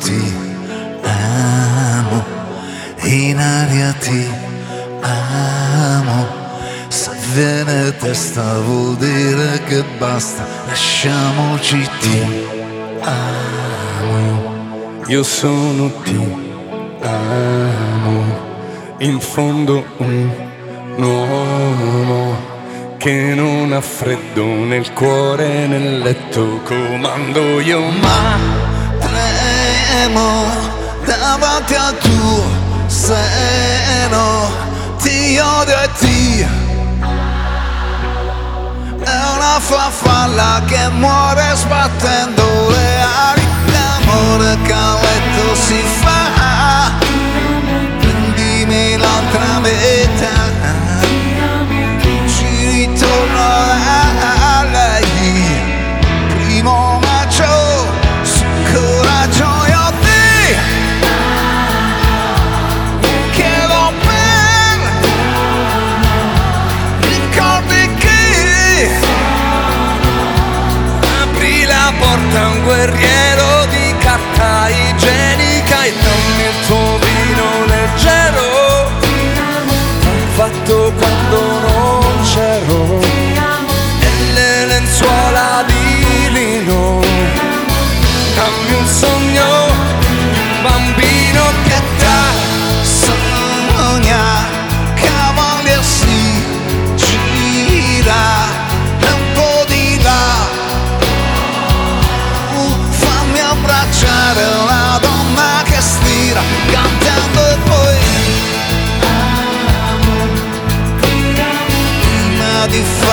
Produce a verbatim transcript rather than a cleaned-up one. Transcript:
ti amo, in aria ti amo. Se viene testa vuol dire che basta, lasciamoci, ti amo. Io sono ti amo, in fondo un uomo che non ha freddo nel cuore, nel letto comando io, ma tremo davanti al tuo seno, ti odio e ti è una farfalla che muore sbattendo le ali. L'amore che a letto si fa, prendimi l'altra metà, ci ritorno a lei. Primo maggio, su coraggio io ti chiedo bene, ricordi che apri la porta a un guerriero di carta igienica e dammi il tuo vino leggero, fatto quando non c'ero, e le lenzuola di lino. Dammi un sogno, bambino, che da sogna, cavalier si gira un po' di là. Uh, fammi abbracciare una donna che stira, cantando e poi prima di